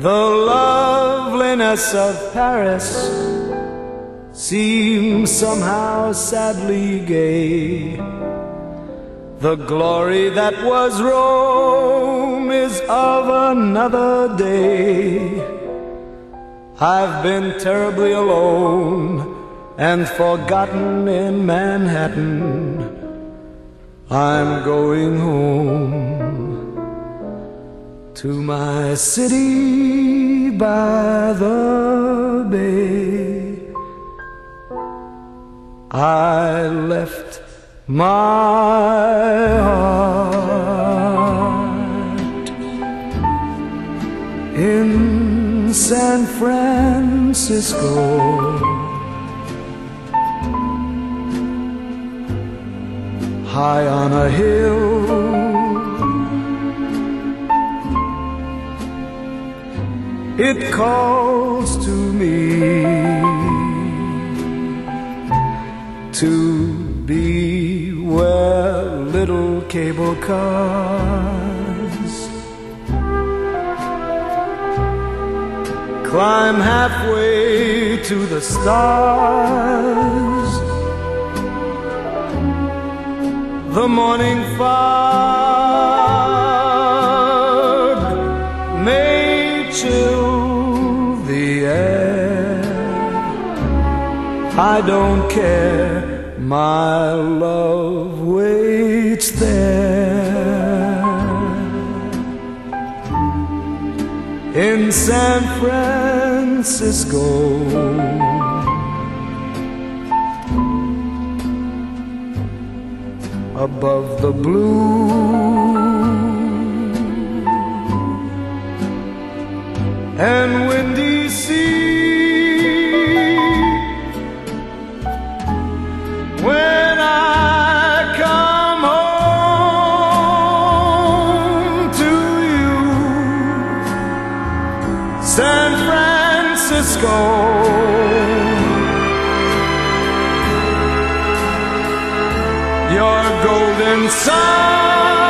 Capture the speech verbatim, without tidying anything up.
The loveliness of Paris seems somehow sadly gay. The glory that was Rome is of another day. I've been terribly alone and forgotten in Manhattan. I'm going home to my city by the bay. I left my heart in San Francisco, high on a hill. It calls to me to be where little cable cars climb halfway to the stars. The morning fog may chill the air. I don't care, my love waits there in San Francisco. Above the blue and windy sea, when I come home to you, San Francisco, your golden sun